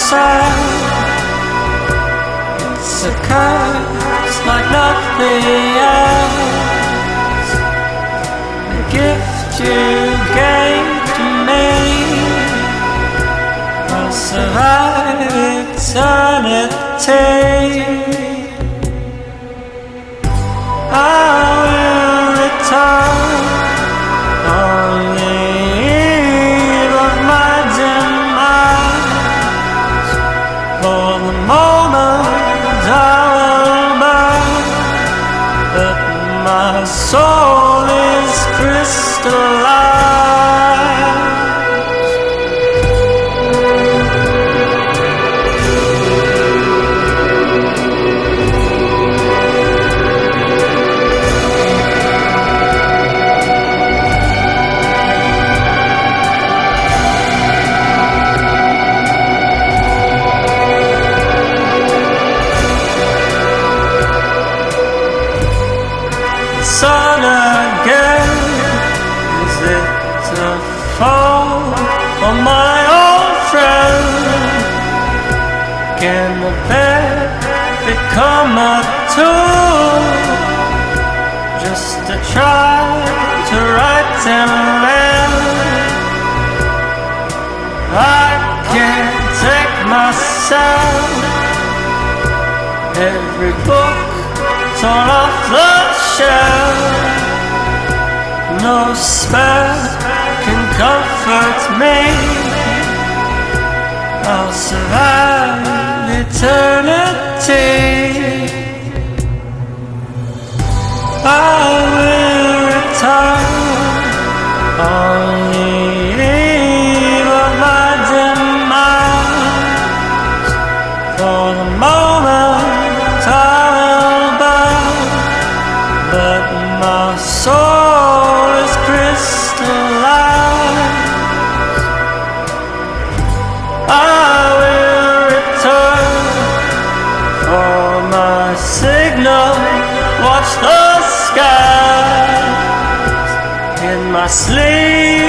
sad. It's a curse like nothing else. The gift you gave to me will survive eternity. I will return on the eve of my demise. For the moment I will burn, but my soul is crystallized. Sun again, is it a fall for my old friend? Can the bed become a tool just to try to right and left? I can't take myself. Every book torn off the shelf, no spell can comfort me. I'll survive eternity. I will return on the eve of my demise. For the moment I will burn, but my soul is crystallized. I will return for my signal. Watch the skies in my sleep.